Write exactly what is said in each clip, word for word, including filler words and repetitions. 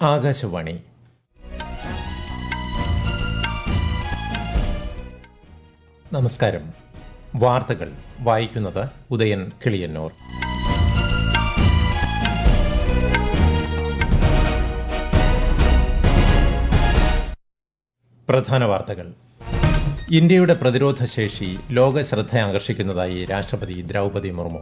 ആകാശവാണി. നമസ്കാരം. വാർത്തകൾ വായിക്കുന്നത് ഉദയൻ കിളിയന്നൂർ. പ്രധാന വാർത്തകൾ. ഇന്ത്യയുടെ പ്രതിരോധശേഷി ലോക ശ്രദ്ധ ആകർഷിക്കുന്നതായി രാഷ്ട്രപതി ദ്രൌപദി മുർമു.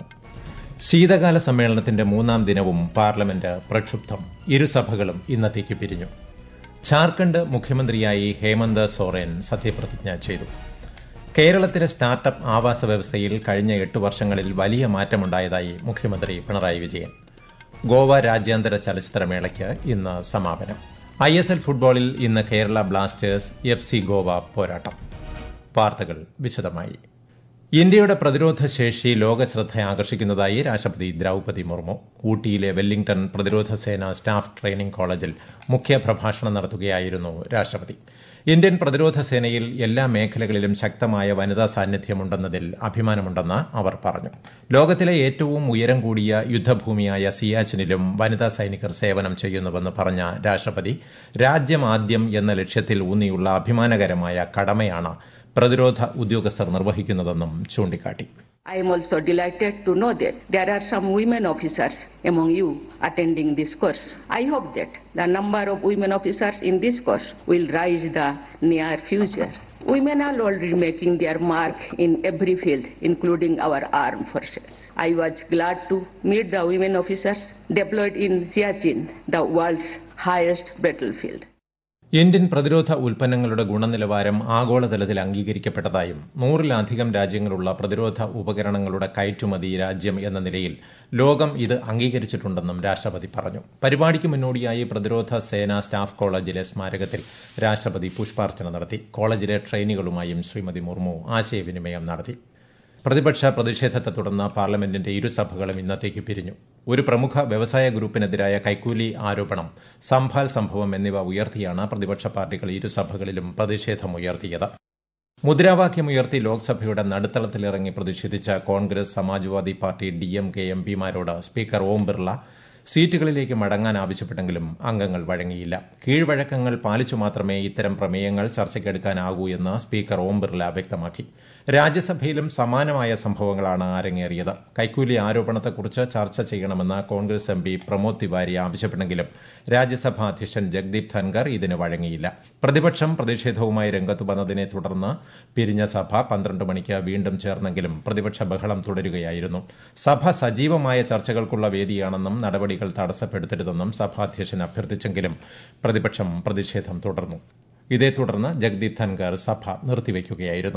ശീതകാല സമ്മേളനത്തിന്റെ മൂന്നാം ദിനവും പാർലമെന്റ് പ്രക്ഷുബ്ധം. ഇരുസഭകളും ഇന്നത്തേക്ക് പിരിഞ്ഞു. ഝാർഖണ്ഡ് മുഖ്യമന്ത്രിയായി ഹേമന്ത് സോറൻ സത്യപ്രതിജ്ഞ ചെയ്തു. കേരളത്തിലെ സ്റ്റാർട്ടപ്പ് ആവാസ വ്യവസ്ഥയിൽ കഴിഞ്ഞ എട്ട് വർഷങ്ങളിൽ വലിയ മാറ്റമുണ്ടായതായി മുഖ്യമന്ത്രി പിണറായി വിജയൻ. ഗോവ രാജ്യാന്തര ചലച്ചിത്രമേളയ്ക്ക് ഇന്ന് സമാപനം. ഐ എസ് എൽ ഫുട്ബോളിൽ ഇന്ന് Kerala Blasters F C Goa പോരാട്ടം. വാർത്തകൾ വിശദമായി. ഇന്ത്യയുടെ പ്രതിരോധ ശേഷി ലോകശ്രദ്ധ ആകർഷിക്കുന്നതായി രാഷ്ട്രപതി ദ്രൌപദി മുർമു. ഊട്ടിയിലെ വെല്ലിംഗ്ടൺ പ്രതിരോധ സേന സ്റ്റാഫ് ട്രെയിനിംഗ് കോളേജിൽ മുഖ്യപ്രഭാഷണം നടത്തുകയായിരുന്നു രാഷ്ട്രപതി. ഇന്ത്യൻ പ്രതിരോധ സേനയിൽ എല്ലാ മേഖലകളിലും ശക്തമായ വനിതാ സാന്നിധ്യമുണ്ടെന്നതിൽ അഭിമാനമുണ്ടെന്ന് അവർ പറഞ്ഞു. ലോകത്തിലെ ഏറ്റവും ഉയരം കൂടിയ യുദ്ധഭൂമിയായ സിയാച്ചിനിലും വനിതാ സൈനികർ സേവനം ചെയ്യുന്നുവെന്ന് പറഞ്ഞ രാഷ്ട്രപതി, രാജ്യം ആദ്യം എന്ന ലക്ഷ്യത്തിൽ ഊന്നിയുള്ള അഭിമാനകരമായ കടമയാണ് പ്രതിരോധ ഉദ്യോഗസ്ഥർ നിർവഹിക്കുന്നതെന്നും ചൂണ്ടിക്കാട്ടി. I am also delighted to know that there are some women officers among you attending this course. I hope that the number of women officers in this course will rise in the near future. Women are already making their mark in every field, including our armed forces. I was glad to meet the women officers deployed in Siachen, the world's highest battlefield. Indian പ്രതിരോധ ഉൽപ്പന്നങ്ങളുടെ ഗുണനിലവാരം ആഗോളതലത്തിൽ അംഗീകരിക്കപ്പെട്ടതായും നൂറിലധികം രാജ്യങ്ങളുള്ള പ്രതിരോധ ഉപകരണങ്ങളുടെ കയറ്റുമതി രാജ്യം എന്ന നിലയിൽ ലോകം ഇത് അംഗീകരിച്ചിട്ടുണ്ടെന്നും രാഷ്ട്രപതി പറഞ്ഞു. പരിപാടിക്ക് മുന്നോടിയായി പ്രതിരോധ സേനാ സ്റ്റാഫ് കോളേജിലെ സ്മാരകത്തിൽ രാഷ്ട്രപതി പുഷ്പാർച്ചന നടത്തി. കോളേജിലെ ട്രെയിനികളുമായും ശ്രീമതി മുർമു ആശയവിനിമയം നടത്തി. പ്രതിപക്ഷ പ്രതിഷേധത്തെ തുടർന്ന് പാർലമെന്റിന്റെ ഇരുസഭകളും ഇന്നത്തേക്ക് പിരിഞ്ഞു. ഒരു പ്രമുഖ വ്യവസായ ഗ്രൂപ്പിനെതിരായ കൈക്കൂലി ആരോപണം, സംഭാൽ സംഭവം എന്നിവ ഉയർത്തിയാണ് പ്രതിപക്ഷ പാർട്ടികൾ ഇരുസഭകളിലും പ്രതിഷേധമുയർത്തിയത്. മുദ്രാവാക്യമുയർത്തി ലോക്സഭയുടെ നടുത്തളത്തിലിറങ്ങി പ്രതിഷേധിച്ച Congress, Samajwadi Party, D M K M പിമാരോട് സ്പീക്കർ ഓം ബിർള സീറ്റുകളിലേക്ക് മടങ്ങാൻ ആവശ്യപ്പെട്ടെങ്കിലും അംഗങ്ങൾ വഴങ്ങിയില്ല. കീഴ്വഴക്കങ്ങൾ പാലിച്ചു മാത്രമേ ഇത്തരം പ്രമേയങ്ങൾ ചർച്ചയ്ക്കെടുക്കാനാകൂ എന്ന് സ്പീക്കർ ഓം ബിർള വ്യക്തമാക്കി. രാജ്യസഭയിലും സമാനമായ സംഭവങ്ങളാണ് അരങ്ങേറിയത്. കൈക്കൂലി ആരോപണത്തെക്കുറിച്ച് ചർച്ച ചെയ്യണമെന്ന് കോൺഗ്രസ് എം പി പ്രമോദ് തിവാരി ആവശ്യപ്പെട്ടെങ്കിലും രാജ്യസഭാ അധ്യക്ഷൻ ജഗ്ദീപ് ധൻകർ ഇതിന് വഴങ്ങിയില്ല. പ്രതിപക്ഷം പ്രതിഷേധവുമായി രംഗത്ത് വന്നതിനെ തുടർന്ന് പിരിഞ്ഞ സഭ പന്ത്രണ്ട് മണിക്ക് വീണ്ടും ചേർന്നെങ്കിലും പ്രതിപക്ഷ ബഹളം തുടരുകയായിരുന്നു. സഭ സജീവമായ ചർച്ചകൾക്കുള്ള വേദിയാണെന്നും നടപടികൾ തടസ്സപ്പെടുത്തരുതെന്നും സഭാധ്യക്ഷൻ അഭ്യർത്ഥിച്ചെങ്കിലും പ്രതിപക്ഷം പ്രതിഷേധം തുടർന്നു. ഇതേ തുടർന്ന് ജഗ്ദീപ് ധൻകർ സഭ നിർത്തിവെക്കുകയായിരുന്നു.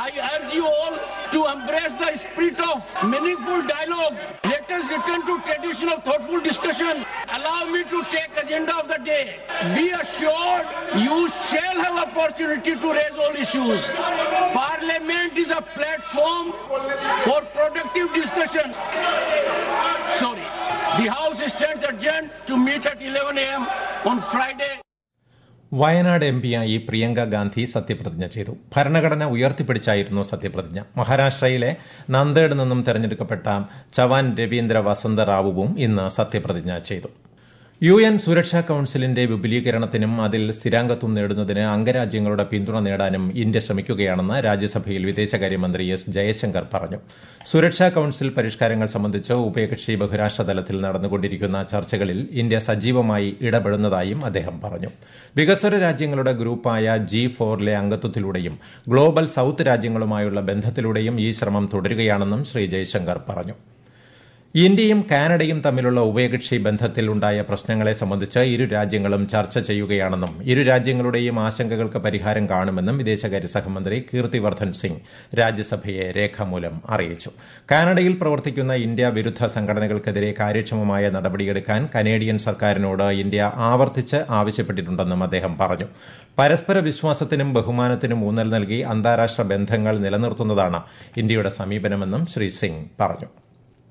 To embrace the spirit of meaningful dialogue. Let us return to traditional thoughtful discussion. Allow me to take agenda of the day. Be assured you shall have opportunity to raise all issues. Parliament is a platform for productive discussion. Sorry. The House stands adjourned to meet at eleven a m on Friday. Wayanad M പിയായി പ്രിയങ്ക ഗാന്ധി സത്യപ്രതിജ്ഞ ചെയ്തു. ഭരണഘടന ഉയർത്തിപ്പിടിച്ചായിരുന്നു സത്യപ്രതിജ്ഞ. മഹാരാഷ്ട്രയിലെ നന്ദേഡ് നിന്നും തെരഞ്ഞെടുക്കപ്പെട്ട ചവാൻ രവീന്ദ്ര വസന്ത റാവുവും ഇന്ന് സത്യപ്രതിജ്ഞ ചെയ്തു. യു എൻ സുരക്ഷാ കൌൺസിലിന്റെ വിപുലീകരണത്തിനും അതിൽ സ്ഥിരാംഗത്വം നേടുന്നതിന് അംഗരാജ്യങ്ങളുടെ പിന്തുണ നേടാനും ഇന്ത്യ ശ്രമിക്കുകയാണെന്ന് രാജ്യസഭയിൽ വിദേശകാര്യമന്ത്രി എസ് ജയശങ്കർ പറഞ്ഞു. സുരക്ഷാ കൌൺസിൽ പരിഷ്കാരങ്ങൾ സംബന്ധിച്ച് ഉഭയകക്ഷി ബഹുരാഷ്ട്ര തലത്തിൽ നടന്നുകൊണ്ടിരിക്കുന്ന ചർച്ചകളിൽ ഇന്ത്യ സജീവമായി ഇടപെടുന്നതായും അദ്ദേഹം പറഞ്ഞു. വികസ്വര രാജ്യങ്ങളുടെ ഗ്രൂപ്പായ ജി ഫോറിലെ അംഗത്വത്തിലൂടെയും ഗ്ലോബൽ സൌത്ത് രാജ്യങ്ങളുമായുള്ള ബന്ധത്തിലൂടെയും ഈ ശ്രമം തുടരുകയാണെന്നും ശ്രീ ജയശങ്കർ പറഞ്ഞു. ഇന്ത്യയും കാനഡയും തമ്മിലുള്ള ഉഭയകക്ഷി ബന്ധത്തിൽ ഉണ്ടായ പ്രശ്നങ്ങളെ സംബന്ധിച്ച് ഇരു രാജ്യങ്ങളും ചർച്ച ചെയ്യുകയാണെന്നും ഇരു രാജ്യങ്ങളുടെയും ആശങ്കകൾക്ക് പരിഹാരം കാണുമെന്നും വിദേശകാര്യ സഹമന്ത്രി കീർത്തിവർദ്ധൻ സിംഗ് രാജ്യസഭയെ രേഖാമൂലം അറിയിച്ചു. കാനഡയിൽ പ്രവർത്തിക്കുന്ന ഇന്ത്യ വിരുദ്ധ സംഘടനകൾക്കെതിരെ കാര്യക്ഷമമായ നടപടിയെടുക്കാൻ കനേഡിയൻ സർക്കാരിനോട് ഇന്ത്യ ആവർത്തിച്ച് ആവശ്യപ്പെട്ടിട്ടുണ്ടെന്നും അദ്ദേഹം പറഞ്ഞു. പരസ്പര വിശ്വാസത്തിനും ബഹുമാനത്തിനും ഊന്നൽ നൽകി അന്താരാഷ്ട്ര ബന്ധങ്ങൾ നിലനിർത്തുന്നതാണ് ഇന്ത്യയുടെ സമീപനമെന്നും ശ്രീ സിംഗ് പറഞ്ഞു.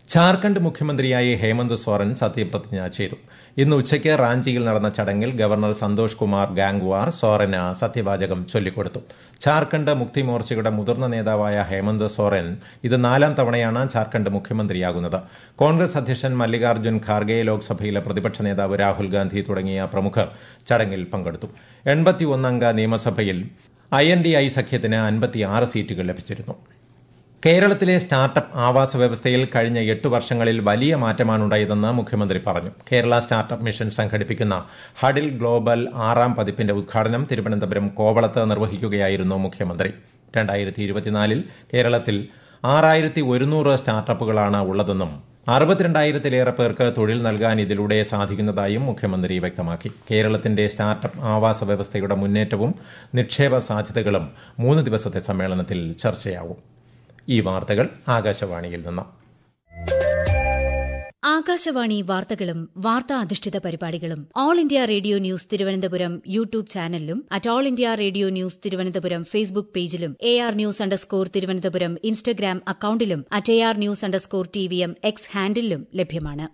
ഝാർഖണ്ഡ് മുഖ്യമന്ത്രിയായി ഹേമന്ത് സോറൻ സത്യപ്രതിജ്ഞ ചെയ്തു. ഇന്ന് ഉച്ചയ്ക്ക് റാഞ്ചിയിൽ നടന്ന ചടങ്ങിൽ ഗവർണർ സന്തോഷ് കുമാർ ഗാംഗ്വാർ സോറന് സത്യവാചകം ചൊല്ലിക്കൊടുത്തു. ഝാർഖണ്ഡ് മുക്തി മോർച്ചയുടെ മുതിർന്ന നേതാവായ ഹേമന്ത് സോറൻ ഇത് നാലാം തവണയാണ് ഝാർഖണ്ഡ് മുഖ്യമന്ത്രിയാകുന്നത്. കോൺഗ്രസ് അധ്യക്ഷൻ മല്ലികാർജ്ജുൻ ഖാർഗെ, ലോക്സഭയിലെ പ്രതിപക്ഷ നേതാവ് രാഹുൽ ഗാന്ധി തുടങ്ങിയ പ്രമുഖർ ചടങ്ങിൽ പങ്കെടുത്തു. എൺപത്തിയൊന്നംഗ നിയമസഭയിൽ ഐ എൻ ഡി ഐ സഖ്യത്തിന് അൻപത്തിയാറ് സീറ്റുകൾ ലഭിച്ചിരുന്നു. കേരളത്തിലെ സ്റ്റാർട്ടപ്പ് ആവാസ വ്യവസ്ഥയിൽ കഴിഞ്ഞ എട്ട് വർഷങ്ങളിൽ വലിയ മാറ്റമാണുണ്ടായതെന്ന് മുഖ്യമന്ത്രി പറഞ്ഞു. കേരള സ്റ്റാർട്ടപ്പ് മിഷൻ സംഘടിപ്പിക്കുന്ന ഹഡിൽ ഗ്ലോബൽ ആറാം പതിപ്പിന്റെ ഉദ്ഘാടനം തിരുവനന്തപുരം കോവളത്ത് നിർവഹിക്കുകയായിരുന്നു മുഖ്യമന്ത്രി. രണ്ടായിരത്തി ഇരുപത്തിനാലിൽ കേരളത്തിൽ ആറായിരത്തി ഒരുന്നൂറ് സ്റ്റാർട്ടപ്പുകളാണ് ഉള്ളതെന്നും അറുപത്തിരണ്ടായിരത്തിലേറെ പേർക്ക് തൊഴിൽ നൽകാൻ ഇതിലൂടെ സാധിക്കുന്നതായും മുഖ്യമന്ത്രി വ്യക്തമാക്കി. കേരളത്തിന്റെ സ്റ്റാർട്ടപ്പ് ആവാസ വ്യവസ്ഥയുടെ മുന്നേറ്റവും നിക്ഷേപ സാധ്യതകളും മൂന്ന് ദിവസത്തെ സമ്മേളനത്തിൽ ചർച്ചയാവും. ഈ വാർത്തകൾ ആകാശവാണിയിൽ നിന്ന്. ആകാശവാണി വാർത്തകളും വാർത്താ അധിഷ്ഠിത പരിപാടികളും all India radio news Thiruvananthapuram YouTube ചാനലിലും at all India radio news Thiruvananthapuram Facebook പേജിലും A R news underscore Thiruvananthapuram Instagram അക്കൌണ്ടിലും at A R news underscore T V M X ഹാൻഡിലും ലഭ്യമാണ്.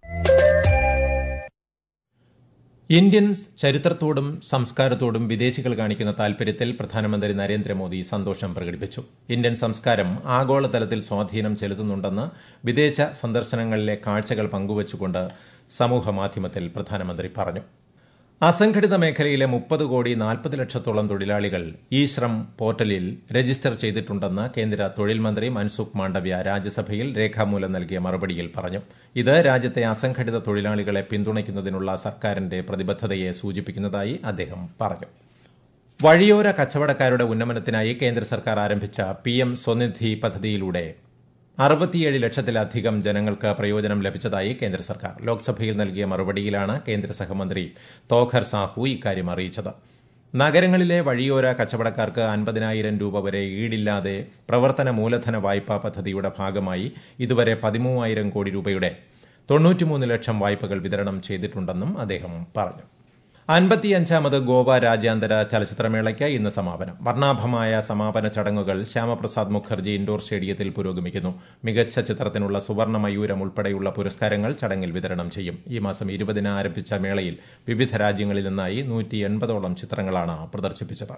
ഇന്ത്യൻ ചരിത്രത്തോടും സംസ്കാരത്തോടും വിദേശികൾ കാണിക്കുന്ന താൽപര്യത്തിൽ പ്രധാനമന്ത്രി നരേന്ദ്രമോദി സന്തോഷം പ്രകടിപ്പിച്ചു. ഇന്ത്യൻ സംസ്കാരം ആഗോളതലത്തിൽ സ്വാധീനം ചെലുത്തുന്നുണ്ടെന്ന് വിദേശ സന്ദർശനങ്ങളിലെ കാഴ്ചകൾ പങ്കുവച്ചുകൊണ്ട് സമൂഹമാധ്യമത്തിൽ പ്രധാനമന്ത്രി പറഞ്ഞു. അസംഘടിത മേഖലയിലെ മുപ്പത് കോടി നാൽപ്പത് ലക്ഷത്തോളം തൊഴിലാളികൾ ഇ ശ്രം പോർട്ടലിൽ രജിസ്റ്റർ ചെയ്തിട്ടുണ്ടെന്ന് കേന്ദ്ര തൊഴിൽ മന്ത്രി മൻസുഖ് മാണ്ഡവ്യ രാജ്യസഭയിൽ രേഖാമൂലം നൽകിയ മറുപടിയിൽ പറഞ്ഞു. ഇത് രാജ്യത്തെ അസംഘടിത തൊഴിലാളികളെ പിന്തുണയ്ക്കുന്നതിനുള്ള സർക്കാരിന്റെ പ്രതിബദ്ധതയെ സൂചിപ്പിക്കുന്നതായി അദ്ദേഹം പറഞ്ഞു. വഴിയോര കച്ചവടക്കാരുടെ ഉന്നമനത്തിനായി കേന്ദ്ര സർക്കാർ ആരംഭിച്ച പി എം സ്വനിധി പദ്ധതിയിലൂടെ അറുപത്തിയേഴ് ലക്ഷത്തിലധികം ജനങ്ങൾക്ക് പ്രയോജനം ലഭിച്ചതായി കേന്ദ്ര സർക്കാർ ലോക്സഭയിൽ നൽകിയ മറുപടിയിലാണ് കേന്ദ്ര സഹമന്ത്രി തോഖർ സാഹു ഇക്കാര്യം അറിയിച്ചത്. നഗരങ്ങളിലെ വഴിയോര കച്ചവടക്കാർക്ക് അൻപതിനായിരം രൂപ വരെ ഈടില്ലാതെ പ്രവർത്തന മൂലധന വായ്പാ പദ്ധതിയുടെ ഭാഗമായി ഇതുവരെ പതിമൂവായിരം കോടി രൂപയുടെ തൊണ്ണൂറ്റിമൂന്ന് ലക്ഷം വായ്പകൾ വിതരണം ചെയ്തിട്ടുണ്ടെന്നും അദ്ദേഹം പറഞ്ഞു. അൻപത്തിയഞ്ചാമത് ഗോവ രാജ്യാന്തര ചലച്ചിത്രമേളയ്ക്ക് ഇന്ന് സമാപനം. വർണ്ണാഭമായ സമാപന ചടങ്ങുകൾ ശ്യാമപ്രസാദ് മുഖർജി ഇൻഡോർ സ്റ്റേഡിയത്തിൽ പുരോഗമിക്കുന്നു. മികച്ച ചിത്രത്തിനുള്ള സുവർണ്ണ മയൂരം ഉൾപ്പെടെയുള്ള പുരസ്കാരങ്ങൾ ചടങ്ങിൽ വിതരണം ചെയ്യും. ഈ മാസം ഇരുപതിന് ആരംഭിച്ച മേളയിൽ വിവിധ രാജ്യങ്ങളിൽ നിന്നായി നൂറ്റി എൺപതോളം ചിത്രങ്ങളാണ് പ്രദർശിപ്പിച്ചത്.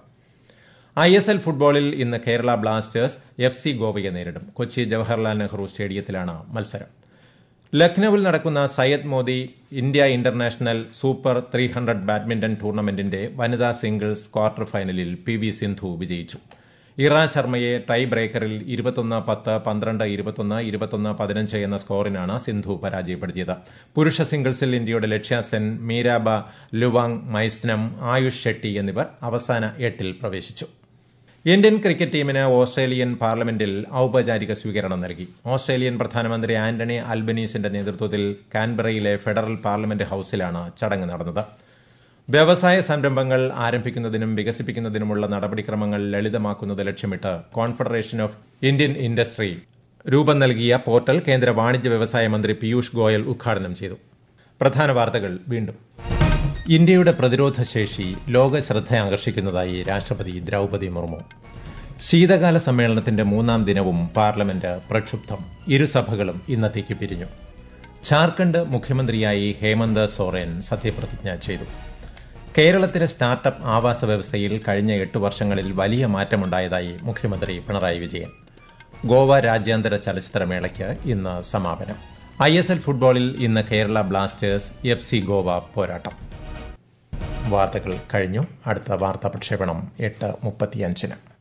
ഐ എസ് എൽ ഫുട്ബോളിൽ ഇന്ന് കേരള ബ്ലാസ്റ്റേഴ്സ് എഫ് സി ഗോവയെ നേരിടും. കൊച്ചി ജവഹർലാൽ നെഹ്റു സ്റ്റേഡിയത്തിലാണ് മത്സരം. ലക്നൌവിൽ നടക്കുന്ന Syed Modi India international super three hundred badminton ടൂർണമെന്റിന്റെ വനിതാ സിംഗിൾസ് ക്വാർട്ടർ ഫൈനലിൽ പി വി സിന്ധു വിജയിച്ചു. ഇറ ശർമ്മയെ ടൈ ബ്രേക്കറിൽ ഇരുപത്തൊന്ന് പത്ത്, പന്ത്രണ്ട് ഇരുപത്തൊന്ന്, ഇരുപത്തൊന്ന് പതിനഞ്ച് എന്ന സ്കോറിനാണ് സിന്ധു പരാജയപ്പെടുത്തിയത്. പുരുഷ സിംഗിൾസിൽ ഇന്ത്യയുടെ ലക്ഷ്യ സെൻ, മീരാബ ലുവാങ് മൈസ്നം, ആയുഷ് ഷെട്ടി എന്നിവർ അവസാന എട്ടിൽ പ്രവേശിച്ചു. ഇന്ത്യൻ ക്രിക്കറ്റ് ടീമിന് ഓസ്ട്രേലിയൻ പാർലമെന്റിൽ ഔപചാരിക സ്വീകരണം നൽകി. ഓസ്ട്രേലിയൻ പ്രധാനമന്ത്രി ആന്റണി അൽബനീസിന്റെ നേതൃത്വത്തിൽ കാൻബറയിലെ ഫെഡറൽ പാർലമെന്റ് ഹൌസിലാണ് ചടങ്ങ് നടന്നത്. വ്യവസായ സംരംഭങ്ങൾ ആരംഭിക്കുന്നതിനും വികസിപ്പിക്കുന്നതിനുമുള്ള നടപടിക്രമങ്ങൾ ലളിതമാക്കുന്നത് ലക്ഷ്യമിട്ട് കോൺഫെഡറേഷൻ ഓഫ് ഇന്ത്യൻ ഇൻഡസ്ട്രി രൂപം നൽകിയ പോർട്ടൽ കേന്ദ്ര വാണിജ്യ വ്യവസായ മന്ത്രി പീയൂഷ് ഗോയൽ ഉദ്ഘാടനം ചെയ്തു. പ്രധാന വാർത്തകൾ വീണ്ടും. ഇന്ത്യയുടെ പ്രതിരോധ ശേഷി ലോക ശ്രദ്ധ ആകർഷിക്കുന്നതായി രാഷ്ട്രപതി ദ്രൌപദി മുർമു. ശീതകാല സമ്മേളനത്തിന്റെ മൂന്നാം ദിനവും പാർലമെന്റ് പ്രക്ഷുബ്ധം. ഇരുസഭകളും ഇന്നത്തേക്ക് പിരിഞ്ഞു. ഝാർഖണ്ഡ് മുഖ്യമന്ത്രിയായി ഹേമന്ത് സോറൻ സത്യപ്രതിജ്ഞ ചെയ്തു. കേരളത്തിലെ സ്റ്റാർട്ടപ്പ് ആവാസ വ്യവസ്ഥയിൽ കഴിഞ്ഞ എട്ട് വർഷങ്ങളിൽ വലിയ മാറ്റമുണ്ടായതായി മുഖ്യമന്ത്രി പിണറായി വിജയൻ. ഗോവ രാജ്യാന്തര ചലച്ചിത്രമേളയ്ക്ക് ഇന്ന് സമാപനം. ഐ എസ് എൽ ഫുട്ബോളിൽ ഇന്ന് Kerala Blasters F C Goa പോരാട്ടം. വാർത്തകൾ കഴിഞ്ഞു. അടുത്ത വാർത്താ പ്രക്ഷേപണം എട്ട് മുപ്പത്തിയഞ്ചിന്.